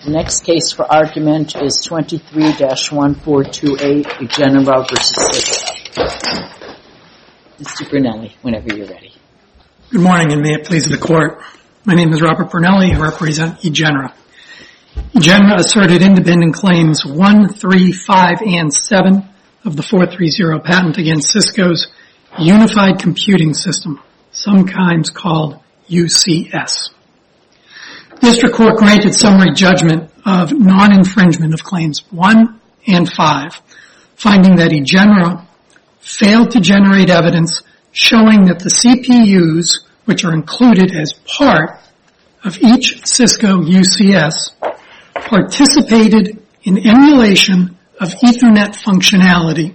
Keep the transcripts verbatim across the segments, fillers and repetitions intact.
The next case for argument is twenty-three dash one four two eight, Egenera versus Cisco. Mister Brunelli, whenever you're ready. Good morning, and may it please the Court. My name is Robert Brunelli. I represent Egenera. Egenera asserted independent claims one, three, five, and seven of the four thirty patent against Cisco's Unified Computing System, sometimes called U C S. District Court granted summary judgment of non-infringement of claims one and five, finding that Egenera failed to generate evidence showing that the C P Us, which are included as part of each Cisco U C S, participated in emulation of Ethernet functionality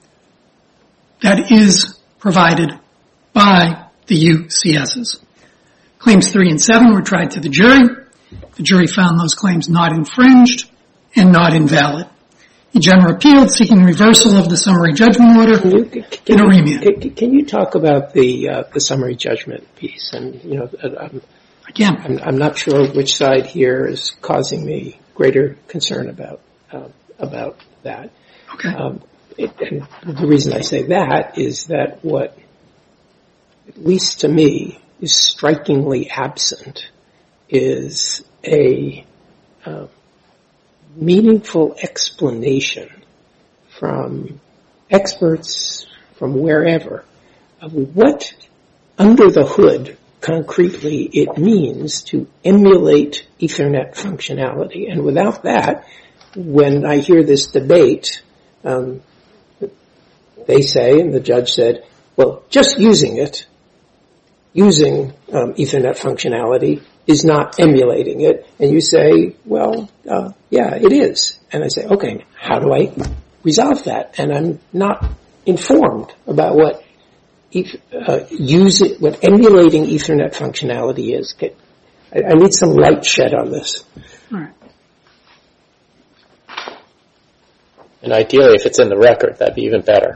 that is provided by the U C Ss. Claims three and seven were tried to the jury. The jury found those claims not infringed and not invalid. Egenera appealed, seeking reversal of the summary judgment order can you, can in a you, remand. Can, can you talk about the uh, the summary judgment piece? And you know, I'm, Again, I'm, I'm not sure which side here is causing me greater concern about uh, about that. Okay. Um, it, and the reason I say that is that what, at least to me, is strikingly absent is a uh, meaningful explanation from experts from wherever of what under the hood concretely it means to emulate Ethernet functionality. And without that, when I hear this debate, um, they say, and the judge said, well, just using it, using um, Ethernet functionality is not emulating it. And you say, well, uh, yeah, it is. And I say, okay, how do I resolve that? And I'm not informed about what uh, using, what emulating Ethernet functionality is. I, I need some light shed on this. All right. And ideally, if it's in the record, that'd be even better.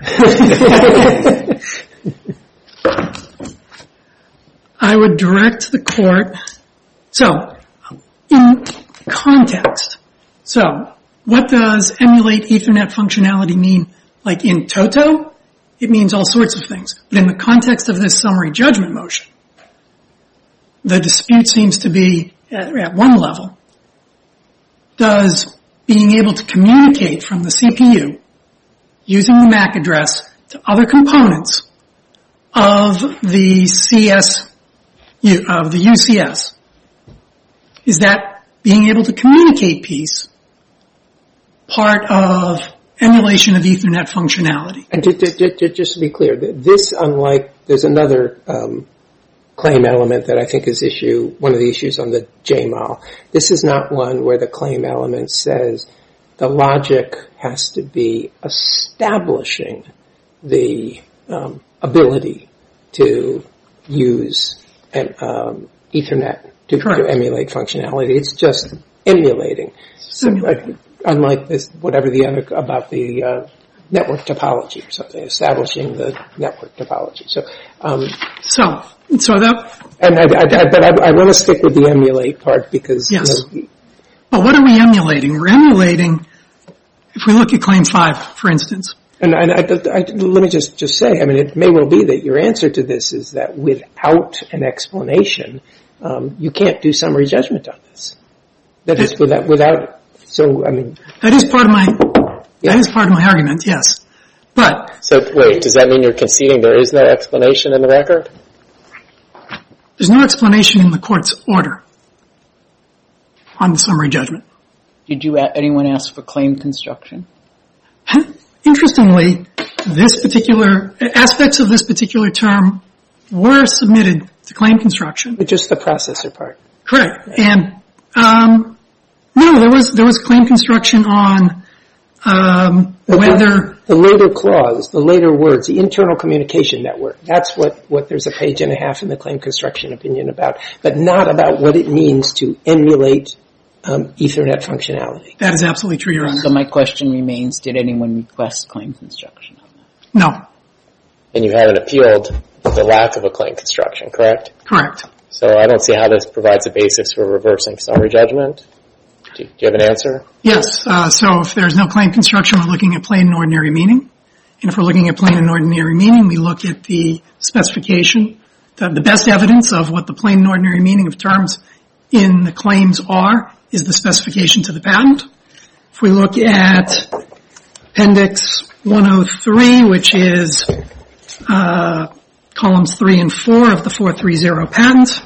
I would direct the Court. So, in context, so what does emulate Ethernet functionality mean? Like in toto, it means all sorts of things. But in the context of this summary judgment motion, the dispute seems to be at, at one level. Does being able to communicate from the C P U using the M A C address to other components of the C S of the U C S, is that being able to communicate piece part of emulation of Ethernet functionality? And to, to, to, just to be clear, this, unlike, there's another um, claim element that I think is issue, one of the issues on the J M A L. This is not one where the claim element says the logic has to be establishing the um, ability to use um, Ethernet to, to emulate functionality. It's just emulating. So, uh, unlike this, whatever the other about the uh, network topology or something, establishing the network topology. So, um, so, so that. And I, I, I, but I, I want to stick with the emulate part because. Yes. You know, but what are we emulating? We're emulating. If we look at Claim Five, for instance. And, and I, I, let me just, just say, I mean, it may well be that your answer to this is that without an explanation, um, you can't do summary judgment on this. That is without, without, so, I mean. That is part of my, yeah. that is part of my argument, yes. But. So, wait, does that mean you're conceding there is no explanation in the record? There's no explanation in the Court's order on the summary judgment. Did you, anyone ask for claim construction? Interestingly, this particular, aspects of this particular term were submitted to claim construction. But just the processor part. Correct. And, um, no, there was, there was claim construction on, um, whether. The later clause, the later words, the internal communication network. That's what, what there's a page and a half in the claim construction opinion about, but not about what it means to emulate Um, Ethernet functionality. That is absolutely true, Your Honor. So my question remains, did anyone request claim construction on that? No. And you haven't appealed the lack of a claim construction, correct? Correct. So I don't see how this provides a basis for reversing summary judgment. Do you have an answer? Yes. Uh, so if there's no claim construction, we're looking at plain and ordinary meaning. And if we're looking at plain and ordinary meaning, we look at the specification, the, the best evidence of what the plain and ordinary meaning of terms in the claims are is the specification to the patent. If we look at Appendix one oh three, which is uh, columns three and four of the four thirty patent,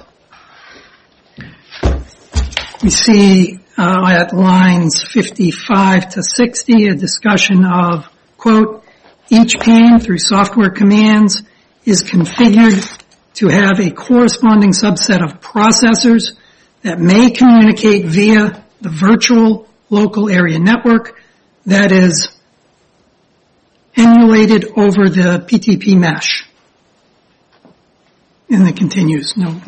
we see uh, at lines fifty-five to sixty a discussion of, quote, each pane through software commands is configured to have a corresponding subset of processors that may communicate via the virtual local area network that is emulated over the P T P mesh. And it continues. No.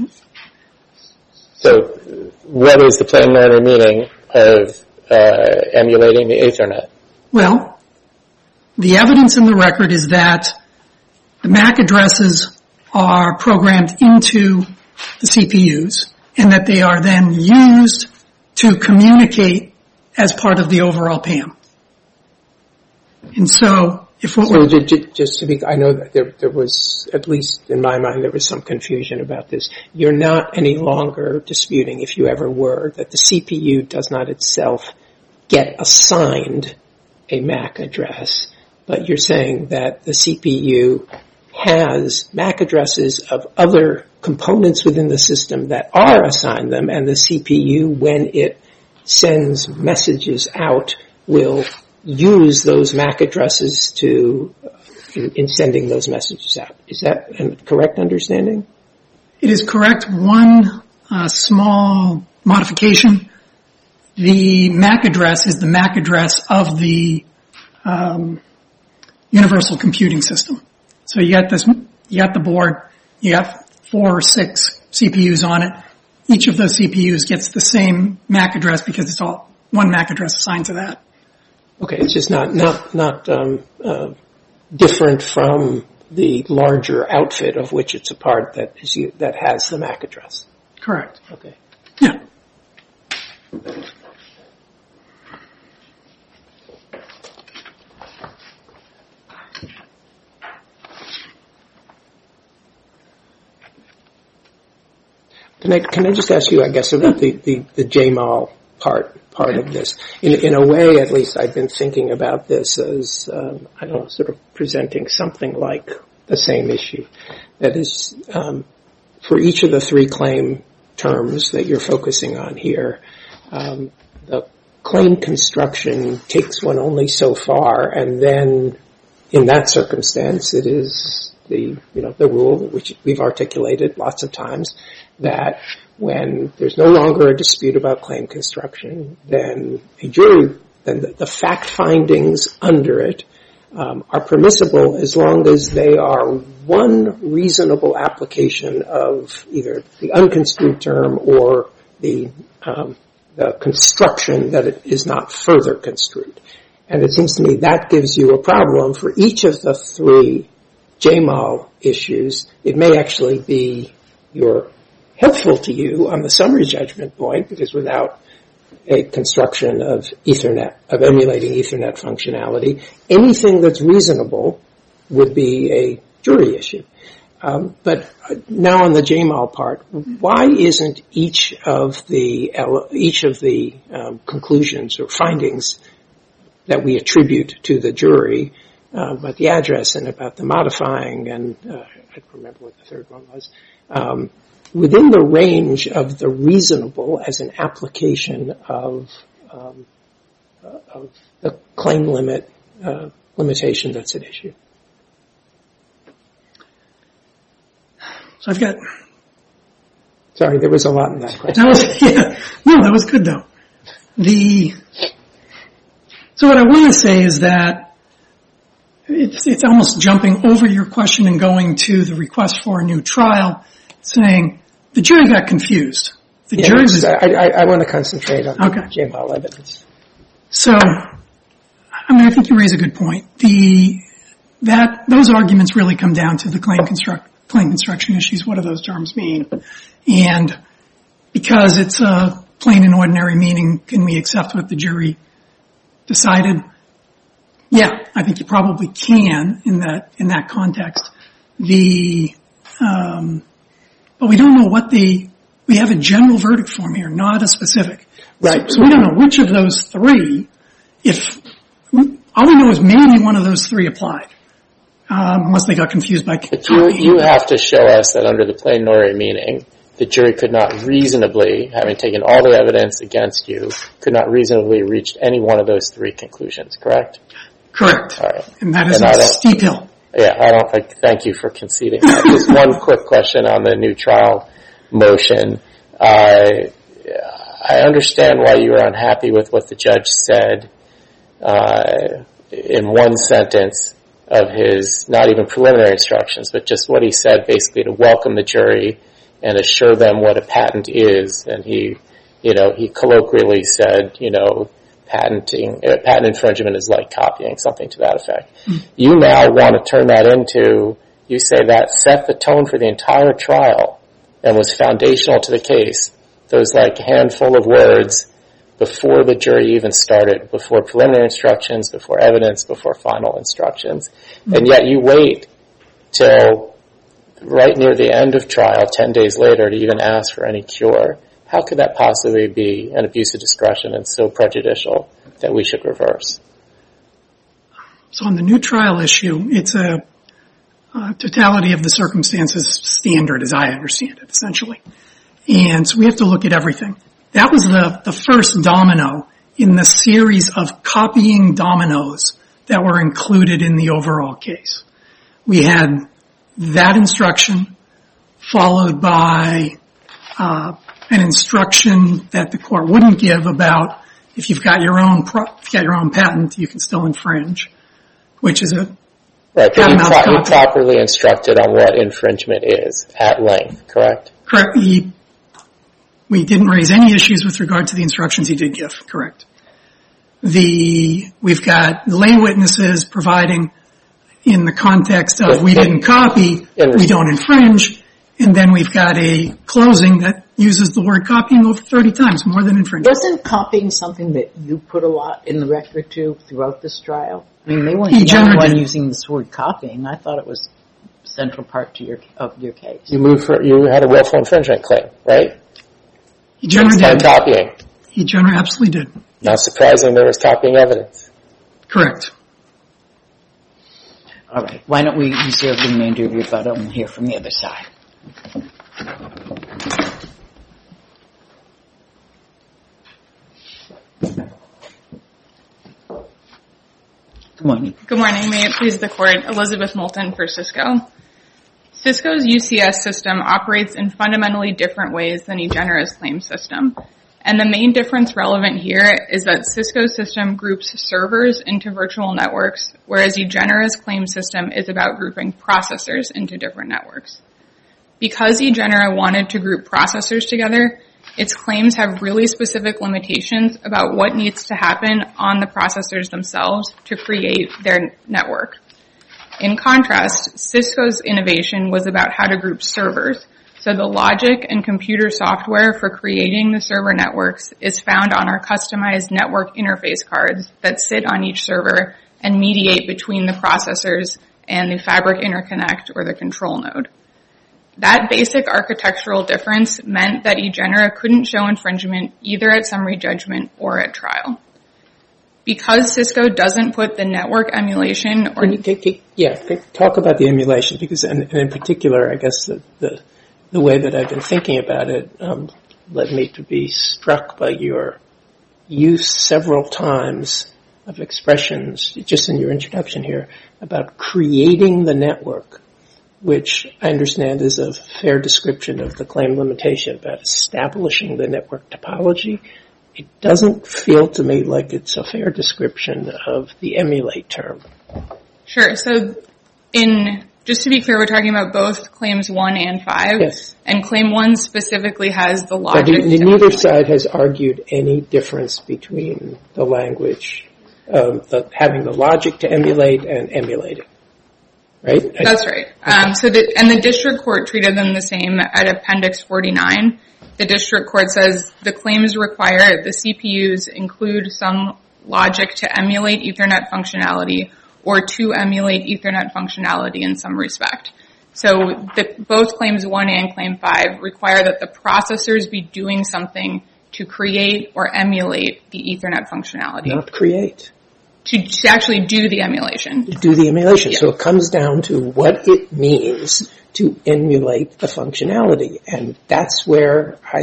So what is the plain and ordinary meaning of uh, emulating the Ethernet? Well, the evidence in the record is that the M A C addresses are programmed into the C P Us and that they are then used to communicate as part of the overall P A M. And so, if what so we're... just to be, I know that there, there was, at least in my mind, there was some confusion about this. You're not any longer disputing, if you ever were, that the C P U does not itself get assigned a M A C address, but you're saying that the C P U has M A C addresses of other components within the system that are assigned them, and the C P U, when it sends messages out, will use those M A C addresses to in, in sending those messages out. Is that a correct understanding? It is correct. One uh, small modification. The M A C address is the M A C address of the um, universal computing system. So you got this, you got the board, you got four or six C P Us on it. Each of those C P Us gets the same M A C address because it's all one M A C address assigned to that. Okay, it's just not not not um, uh, different from the larger outfit of which it's a part that is that has the M A C address. Correct. Okay. Yeah. Can I can I just ask you, I guess, about the, the, the J M A L part part of this? In in a way, at least, I've been thinking about this as um, I don't know, sort of presenting something like the same issue. That is, um, for each of the three claim terms that you're focusing on here, um, the claim construction takes one only so far, and then in that circumstance, it is the you know the rule which we've articulated lots of times, that when there's no longer a dispute about claim construction, then a jury, then the, the fact findings under it um, are permissible as long as they are one reasonable application of either the unconstrued term or the um, the construction that it is not further construed. And it seems to me that gives you a problem for each of the three J M A L issues. It may actually be your helpful to you on the summary judgment point, because without a construction of Ethernet, of emulating Ethernet functionality, anything that's reasonable would be a jury issue. Um, but now on the J M A L part, why isn't each of the each of the um, conclusions or findings that we attribute to the jury uh, about the address and about the modifying, and uh, I don't remember what the third one was, um, within the range of the reasonable as an application of um, uh, of the claim limit uh, limitation that's at issue? So I've got... Sorry, there was a lot in that question. That was, yeah, no, that was good though. The... So what I want to say is that it's, it's almost jumping over your question and going to the request for a new trial, saying the jury got confused. The yeah, jury was, I, I, I want to concentrate on okay. the J M A L evidence. So, I mean, I think you raise a good point. The that those arguments really come down to the claim construct claim construction issues. What do those terms mean? And because it's a plain and ordinary meaning, can we accept what the jury decided? Yeah, I think you probably can in that in that context. The um, but we don't know what the we have a general verdict form here, not a specific. Right. So, so we don't know which of those three. If all we know is maybe one of those three applied, um, unless they got confused by. But you you have to show us that under the plain and ordinary meaning, the jury could not reasonably, having taken all the evidence against you, could not reasonably reach any one of those three conclusions. Correct. Correct. All right. And that is and a steep hill. Yeah, I don't. I thank you for conceding that. Just one quick question on the new trial motion. Uh, I understand why you were unhappy with what the judge said uh, in one sentence of his, not even preliminary instructions, but just what he said basically to welcome the jury and assure them what a patent is. And he, you know, he colloquially said, you know, patenting, uh, patent infringement is like copying, something to that effect. Mm. You now want to turn that into, you say that set the tone for the entire trial and was foundational to the case. Those like handful of words before the jury even started, before preliminary instructions, before evidence, before final instructions. Mm. And yet you wait till right near the end of trial, ten days later, to even ask for any cure. How could that possibly be an abuse of discretion and so prejudicial that we should reverse? So on the new trial issue, it's a, a totality of the circumstances standard, as I understand it, essentially. And so we have to look at everything. That was the, the first domino in the series of copying dominoes that were included in the overall case. We had that instruction followed by uh, an instruction that the court wouldn't give about if you've got your own pro- if you've got your own patent, you can still infringe, which is a right. But he, pro- he properly instructed on what infringement is at length, correct? Correct. He, we didn't raise any issues with regard to the instructions he did give. Correct. The we've got lay witnesses providing in the context of we didn't copy, we don't infringe. And then we've got a closing that uses the word copying over thirty times, more than infringement. Wasn't copying something that you put a lot in the record to throughout this trial? I mean, they weren't He the only one did. using this word copying. I thought it was a central part to your of your case. You moved for, you had a willful infringement claim, right? He generally did. Copying. He generally absolutely did. Not surprising there was copying evidence. Correct. All right. Why don't we reserve the remainder of your rebuttal and hear from the other side? Good morning. Good morning. May it please the Court. Elizabeth Moulton for Cisco. Cisco's U C S system operates in fundamentally different ways than eGenera's claim system. And the main difference relevant here is that Cisco's system groups servers into virtual networks, whereas eGenera's claim system is about grouping processors into different networks. Because eGenera wanted to group processors together, its claims have really specific limitations about what needs to happen on the processors themselves to create their network. In contrast, Cisco's innovation was about how to group servers. So the logic and computer software for creating the server networks is found on our customized network interface cards that sit on each server and mediate between the processors and the Fabric Interconnect or the control node. That basic architectural difference meant that eGenera couldn't show infringement either at summary judgment or at trial. Because Cisco doesn't put the network emulation or... Can you, can, can, yeah, talk about the emulation, because and, and in particular, I guess the, the, the way that I've been thinking about it um, led me to be struck by your use several times of expressions, just in your introduction here, about creating the network, which I understand is a fair description of the claim limitation about establishing the network topology. It doesn't feel to me like it's a fair description of the emulate term. Sure. So in, just to be clear, we're talking about both claims one and five. Yes. And claim one specifically has the logic. But neither side has argued any difference between the language, um, the, having the logic to emulate and emulating. Right? That's right. Um, so the, and the district court treated them the same at Appendix forty-nine. the district court says the claims require the C P Us include some logic to emulate Ethernet functionality or to emulate Ethernet functionality in some respect. So the, both claims one and claim five require that the processors be doing something to create or emulate the Ethernet functionality. Not create. To, to actually do the emulation. To do the emulation. Yeah. So it comes down to what it means to emulate the functionality. And that's where I,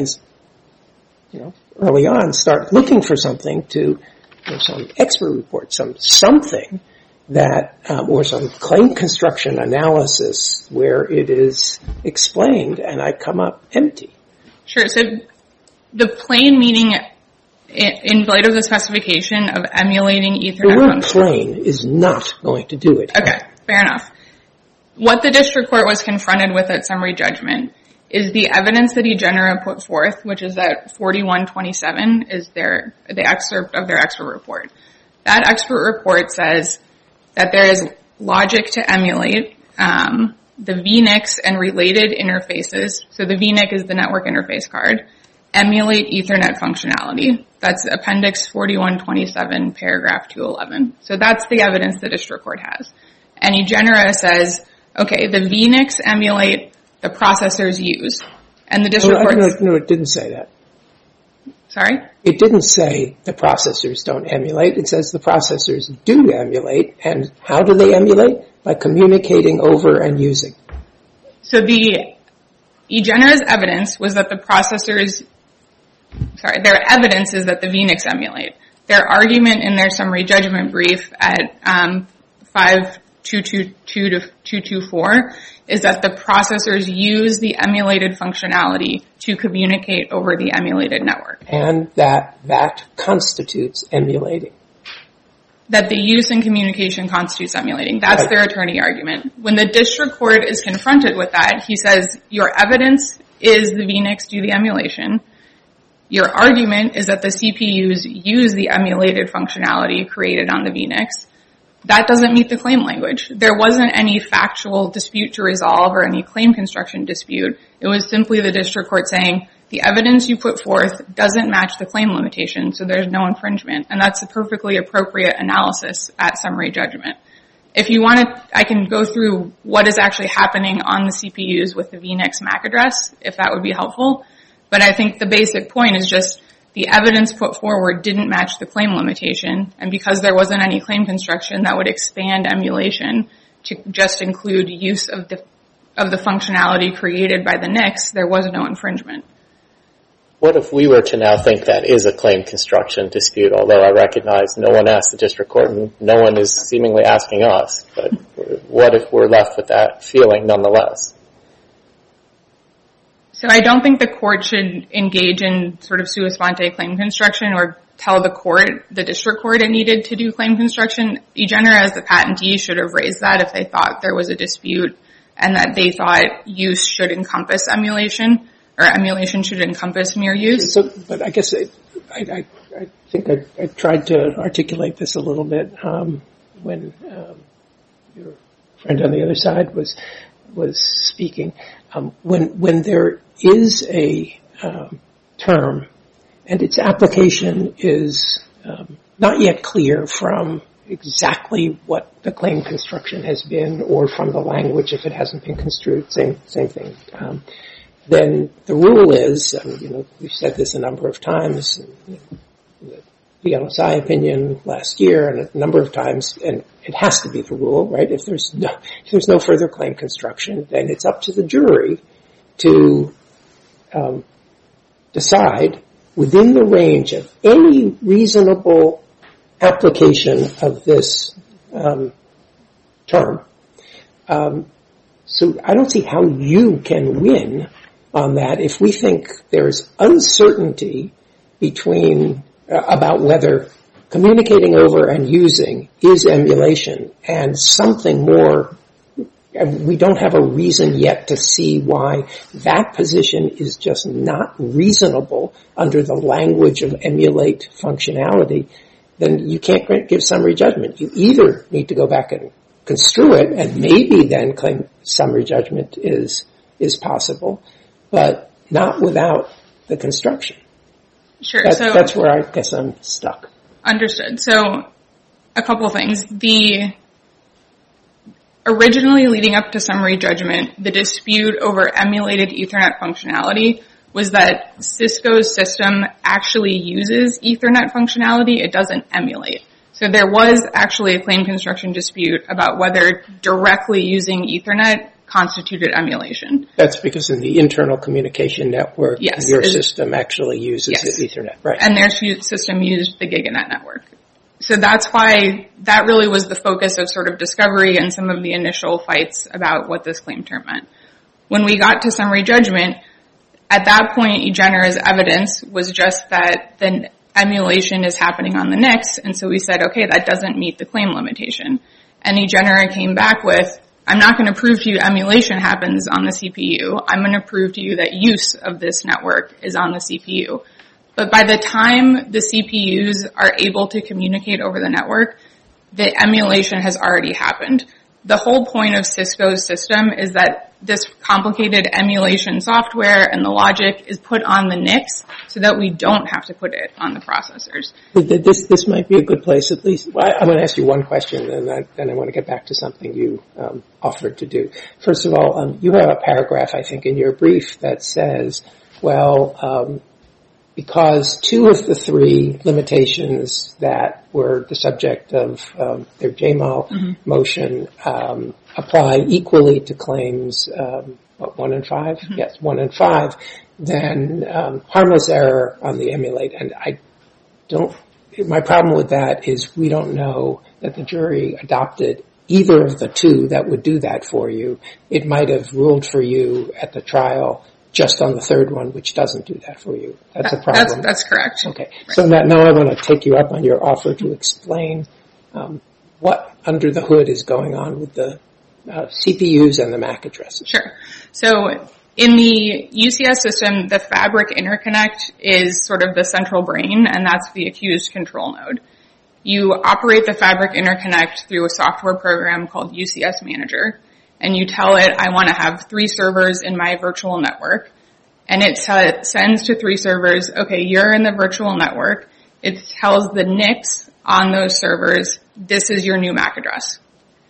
you know, early on start looking for something to, you know, some expert report, some something that, um, or some claim construction analysis where it is explained, and I come up empty. Sure. So the plain meaning in light of the specification of emulating Ethernet The word function. plain is not going to do it. Okay, fair enough. What the district court was confronted with at summary judgment is the evidence that eGenera put forth, which is at forty-one twenty-seven, is their the excerpt of their expert report. That expert report says that there is logic to emulate um, the V N I C and related interfaces. So the V N I C is the network interface card. Emulate Ethernet functionality. That's Appendix forty-one twenty-seven, paragraph two eleven. So that's the evidence the district court has. And eGenera says, okay, the V N I C emulate, the processors use. And the district no, court... No, no, it didn't say that. Sorry? It didn't say the processors don't emulate. It says the processors do emulate. And how do they emulate? By communicating over and using. So the eGenera's evidence was that the processors... Sorry, their evidence is that the V N I C emulate. Their argument in their summary judgment brief at um, five two two two to two two four is that the processors use the emulated functionality to communicate over the emulated network. And that that constitutes emulating. That the use and communication constitutes emulating. That's Right. their attorney argument. When the district court is confronted with that, he says, your evidence is the V N I C do the emulation. Your argument is that the C P Us use the emulated functionality created on the V N I C. That doesn't meet the claim language. There wasn't any factual dispute to resolve or any claim construction dispute. It was simply the district court saying, the evidence you put forth doesn't match the claim limitation, so there's no infringement. And that's a perfectly appropriate analysis at summary judgment. If you want to, I can go through what is actually happening on the C P Us with the V N I C M A C address, if that would be helpful. But I think the basic point is just the evidence put forward didn't match the claim limitation, and because there wasn't any claim construction that would expand emulation to just include use of the, of the functionality created by the N I C, there was no infringement. What if we were to now think that is a claim construction dispute, although I recognize no one asked the district court and no one is seemingly asking us, but what if we're left with that feeling nonetheless? So I don't think the court should engage in sort of sua sponte claim construction or tell the court, the district court, it needed to do claim construction. eGenera, as the patentee, should have raised that if they thought there was a dispute and that they thought use should encompass emulation or emulation should encompass mere use. So, but I guess I, I, I think I, I tried to articulate this a little bit um, when um, your friend on the other side was was speaking. Um, when when there is a um, term and its application is um, not yet clear from exactly what the claim construction has been or from the language if it hasn't been construed, same same thing. Um, then the rule is, um, you know, we've said this a number of times, you know, the L S I opinion last year and a number of times, and it has to be the rule, right? If there's no, if there's no further claim construction, then it's up to the jury to um, decide within the range of any reasonable application of this um, term. Um, so I don't see how you can win on that if we think there's uncertainty between uh, about whether communicating over and using is emulation and something more. We don't have a reason yet to see why that position is just not reasonable under the language of emulate functionality. Then you can't give summary judgment. You either need to go back and construe it and maybe then claim summary judgment is is possible, but not without the construction. Sure. That, so that's where I guess I'm stuck. Understood. So a couple things. The originally leading up to summary judgment, the dispute over emulated Ethernet functionality was that Cisco's system actually uses Ethernet functionality. It doesn't emulate. So there was actually a claim construction dispute about whether directly using Ethernet constituted emulation. That's because in the internal communication network, yes, your system actually uses yes. Ethernet, right? And their system used the GigaNet network. So that's why that really was the focus of sort of discovery and some of the initial fights about what this claim term meant. When we got to summary judgment, at that point, eGenera's evidence was just that the emulation is happening on the N I C, and so we said, okay, that doesn't meet the claim limitation. And eGenera came back with, I'm not going to prove to you emulation happens on the C P U. I'm going to prove to you that use of this network is on the C P U. But by the time the C P Us are able to communicate over the network, the emulation has already happened. The whole point of Cisco's system is that this complicated emulation software and the logic is put on the N I C so that we don't have to put it on the processors. This this might be a good place at least. I'm going to ask you one question, and then I want to get back to something you um, offered to do. First of all, um, you have a paragraph, I think, in your brief that says, well, um, because two of the three limitations that were the subject of um, their J M A L mm-hmm. motion um, apply equally to claims um, what, one and five? Mm-hmm. Yes, one and five. Then um, harmless error on the emulate. And I don't, my problem with that is we don't know that the jury adopted either of the two that would do that for you. It might have ruled for you at the trial just on the third one, which doesn't do that for you. That's a problem. That's, that's correct. Okay. Right. So now, now I want to take you up on your offer to explain um, what under the hood is going on with the uh, C P Us and the M A C addresses. Sure. So in the U C S system, the fabric interconnect is sort of the central brain, and that's the accused control node. You operate the fabric interconnect through a software program called U C S Manager. And you tell it, I want to have three servers in my virtual network. And it t- sends to three servers, okay, you're in the virtual network. It tells the N I Cs on those servers, this is your new M A C address.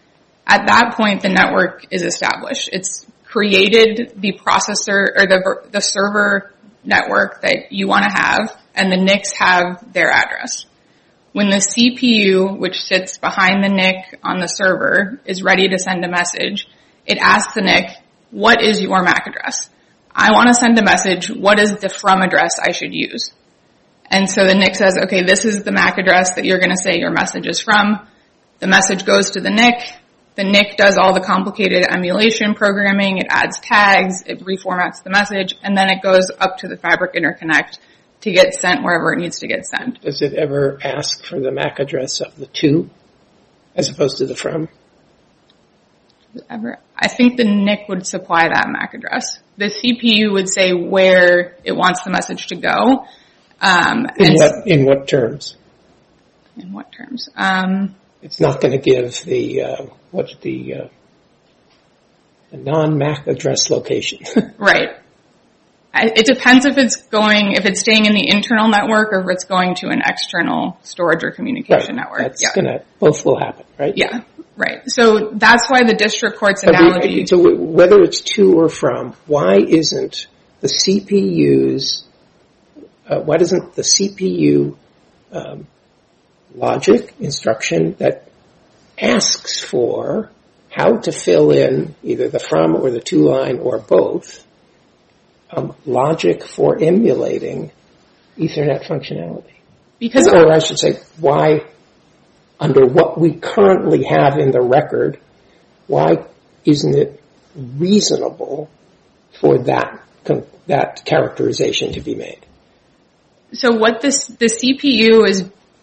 At that point, the network is established. It's created the processor or the, the server network that you want to have, and the N I Cs have their address. When the C P U, which sits behind the N I C on the server, is ready to send a message, it asks the N I C, what is your M A C address? I want to send a message, what is the from address I should use? And so the N I C says, okay, this is the M A C address that you're going to say your message is from. The message goes to the N I C. The N I C does all the complicated emulation programming. It adds tags. It reformats the message. And then it goes up to the Fabric Interconnect to get sent wherever it needs to get sent. Does it ever ask for the M A C address of the to as opposed to the from? Ever? I think the N I C would supply that M A C address. The C P U would say where it wants the message to go. Um, in, what, in what terms? In what terms? Um, it's not going to give the uh, what's the, uh, the non-M A C address location. Right. It depends if it's going, if it's staying in the internal network or if it's going to an external storage or communication right. network. That's yeah. gonna, both will happen, right? Yeah, right. So that's why the district court's but analogy. The, so whether it's to or from, why isn't the C P U's, uh, why doesn't the C P U um, logic instruction that asks for how to fill in either the from or the to line or both, Um, logic for emulating Ethernet functionality? Because, or I should say, why, under what we currently have in the record, why isn't it reasonable for that that characterization to be made? So what this the C P U is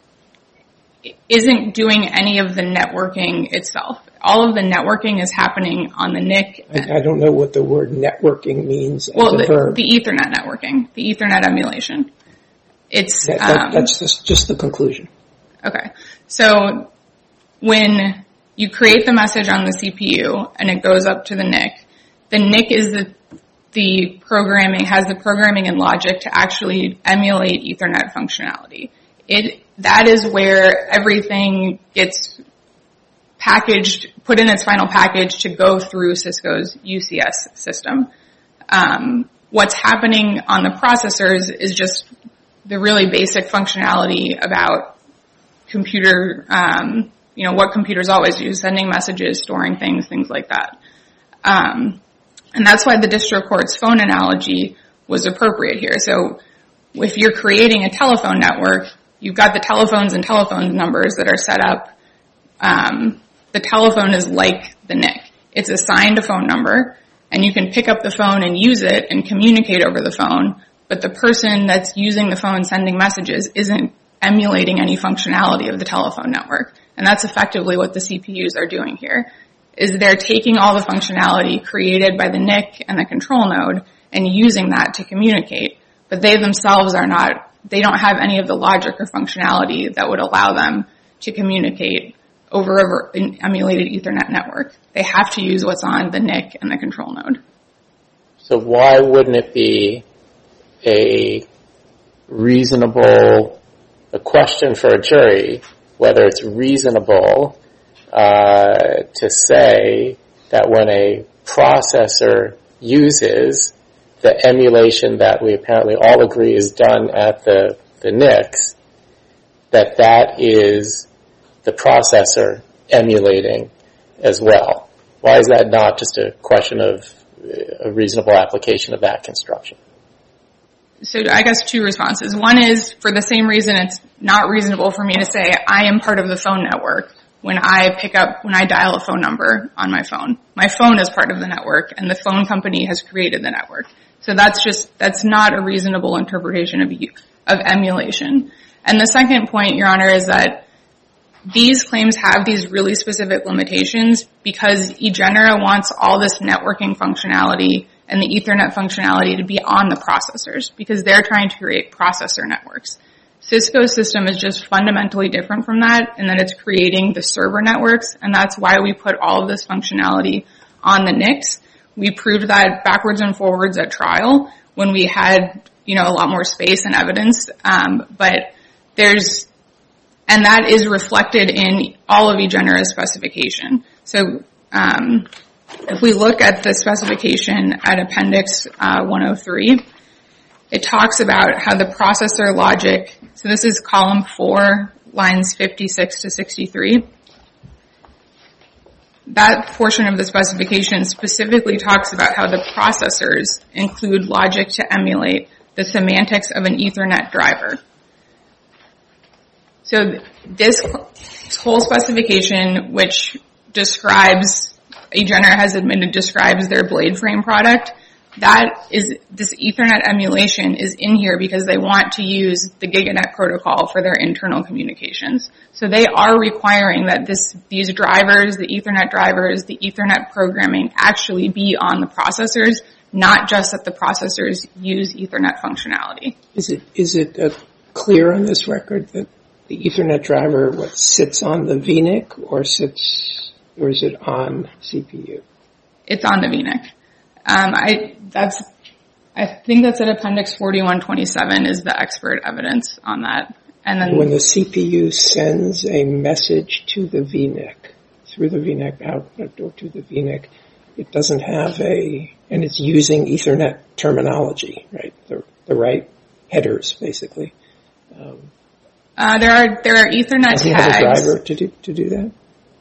isn't doing any of the networking itself. All of the networking is happening on the N I C. I, I don't know what the word networking means as well, a the, verb. the Ethernet networking, the Ethernet emulation. It's that, that, um, that's just, just the conclusion. Okay. So when you create the message on the C P U and it goes up to the N I C, the N I C is the the programming, has the programming and logic to actually emulate Ethernet functionality. It, that is where everything gets packaged, put in its final package to go through Cisco's U C S system. Um, what's happening on the processors is just the really basic functionality about computer, um, you know, what computers always use, sending messages, storing things, things like that. Um, and that's why the district court's phone analogy was appropriate here. So if you're creating a telephone network, you've got the telephones and telephone numbers that are set up. Um, the telephone is like the N I C. It's assigned a phone number, and you can pick up the phone and use it and communicate over the phone, but the person that's using the phone sending messages isn't emulating any functionality of the telephone network. And that's effectively what the C P Us are doing here, is they're taking all the functionality created by the N I C and the control node and using that to communicate, but they themselves are not, they don't have any of the logic or functionality that would allow them to communicate over, over an emulated Ethernet network. They have to use what's on the N I C and the control node. So why wouldn't it be a reasonable, a question for a jury, whether it's reasonable uh, to say that when a processor uses the emulation that we apparently all agree is done at the, the N I Cs, that that is the processor emulating as well? Why is that not just a question of a reasonable application of that construction? So I guess two responses. One is, for the same reason it's not reasonable for me to say I am part of the phone network when I pick up, when I dial a phone number on my phone. My phone is part of the network, and the phone company has created the network. So that's just, that's not a reasonable interpretation of, of emulation. And the second point, Your Honor, is that these claims have these really specific limitations because eGenera wants all this networking functionality and the Ethernet functionality to be on the processors because they're trying to create processor networks. Cisco's system is just fundamentally different from that in that it's creating the server networks, and that's why we put all of this functionality on the N I Cs. We proved that backwards and forwards at trial when we had, you know, a lot more space and evidence, um, but there's, and that is reflected in all of eGenera's specification. So, um, if we look at the specification at Appendix uh, one oh three, it talks about how the processor logic, so this is column four, lines fifty-six to sixty-three. That portion of the specification specifically talks about how the processors include logic to emulate the semantics of an Ethernet driver. So this whole specification, which describes, eGenera has admitted describes their blade frame product, that is, this Ethernet emulation is in here because they want to use the GigaNet protocol for their internal communications. So they are requiring that this, these drivers, the Ethernet drivers, the Ethernet programming actually be on the processors, not just that the processors use Ethernet functionality. Is it, is it uh, clear on this record that the Ethernet driver what sits on the V N I C or sits, or is it on C P U? It's on the V N I C. Um, I, that's, I think that's at Appendix forty-one twenty-seven is the expert evidence on that. And then when the C P U sends a message to the V N I C, through the V N I C output or to the V N I C, it doesn't have a, and it's using Ethernet terminology, right? The, the right headers, basically. Um, uh, there are, there are Ethernet does it tags. have a driver to do, to do that?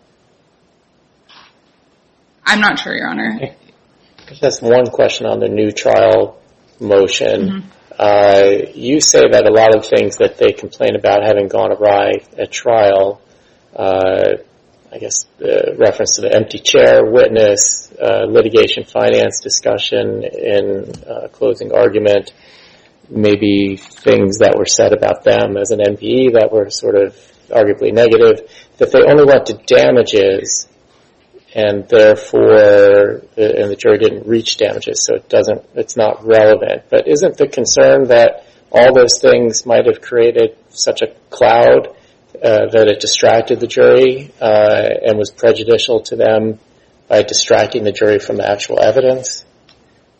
I'm not sure, Your Honor. Okay. That's one question on the new trial motion. Mm-hmm. Uh, you say that a lot of things that they complain about having gone awry at trial, uh, I guess the reference to the empty chair witness, uh, litigation finance discussion in uh, closing argument, maybe things that were said about them as an M P E that were sort of arguably negative, that they only went to damages and therefore, and the jury didn't reach damages, so it doesn't, it's not relevant. But isn't the concern that all those things might have created such a cloud uh, that it distracted the jury uh, and was prejudicial to them by distracting the jury from the actual evidence?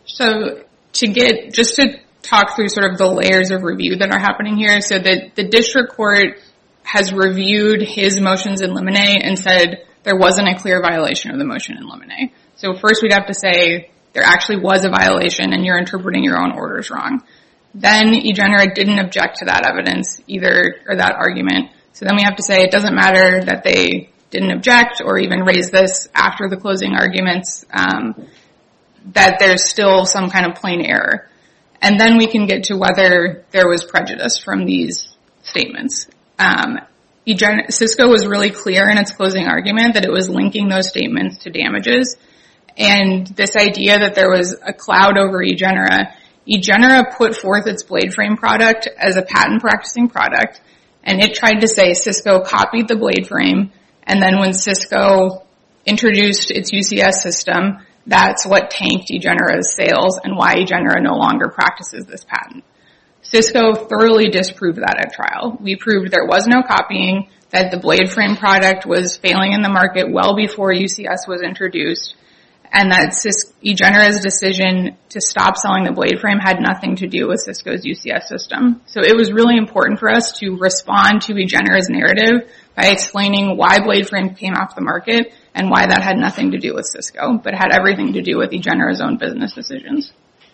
So to get, just to talk through sort of the layers of review that are happening here, so that the district court has reviewed his motions in limine and said there wasn't a clear violation of the motion in limine. So first we'd have to say there actually was a violation and you're interpreting your own orders wrong. Then eGenera didn't object to that evidence either, or that argument. So then we have to say it doesn't matter that they didn't object or even raise this after the closing arguments, um, that there's still some kind of plain error. And then we can get to whether there was prejudice from these statements. Um, eGen- Cisco was really clear in its closing argument that it was linking those statements to damages. And this idea that there was a cloud over eGenera, eGenera put forth its blade frame product as a patent practicing product, and it tried to say Cisco copied the blade frame, and then when Cisco introduced its U C S system, that's what tanked eGenera's sales and why eGenera no longer practices this patent. Cisco thoroughly disproved that at trial. We proved there was no copying, that the blade frame product was failing in the market well before U C S was introduced, and that Cis- eGenera's decision to stop selling the blade frame had nothing to do with Cisco's U C S system. So it was really important for us to respond to eGenera's narrative by explaining why blade frame came off the market and why that had nothing to do with Cisco, but had everything to do with eGenera's own business decisions.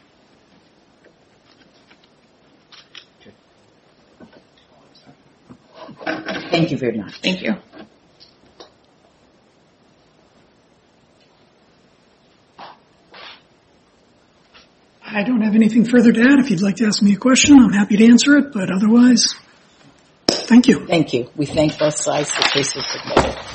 Thank you very much. Thank you. I don't have anything further to add. If you'd like to ask me a question, I'm happy to answer it, but otherwise, thank you. Thank you. We thank both sides. The case is submitted.